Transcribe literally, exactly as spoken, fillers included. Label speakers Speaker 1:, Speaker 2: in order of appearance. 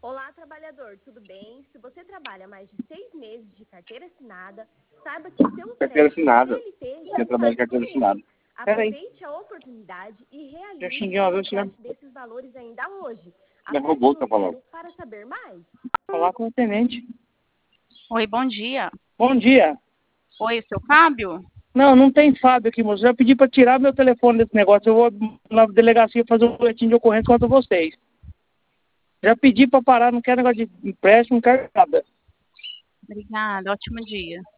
Speaker 1: Olá, trabalhador, tudo bem? Se você trabalha mais de seis meses de carteira assinada, saiba que o seu
Speaker 2: Carteira
Speaker 1: crédito
Speaker 2: assinada.
Speaker 1: C L T já
Speaker 2: Você trabalha de
Speaker 1: está
Speaker 2: carteira
Speaker 1: disponível.
Speaker 2: assinada. Peraí.
Speaker 1: Aproveite a oportunidade e
Speaker 2: Já
Speaker 1: realize
Speaker 2: xinguei
Speaker 1: o
Speaker 2: uma vez,
Speaker 1: resgate desses valores ainda hoje.
Speaker 2: Não é
Speaker 1: Aperte
Speaker 2: robô que tá
Speaker 1: no
Speaker 2: falando.
Speaker 1: zero para saber mais.
Speaker 2: Falar com o tenente.
Speaker 3: Oi, bom dia.
Speaker 2: Bom dia.
Speaker 3: Oi, seu Fábio?
Speaker 2: Não, não tem Fábio aqui, moço. Eu já pedi para tirar meu telefone desse negócio. Eu vou na delegacia fazer um boletim de ocorrência contra vocês. Já pedi para parar, não quero negócio de empréstimo, não quero nada.
Speaker 3: Obrigada, ótimo dia.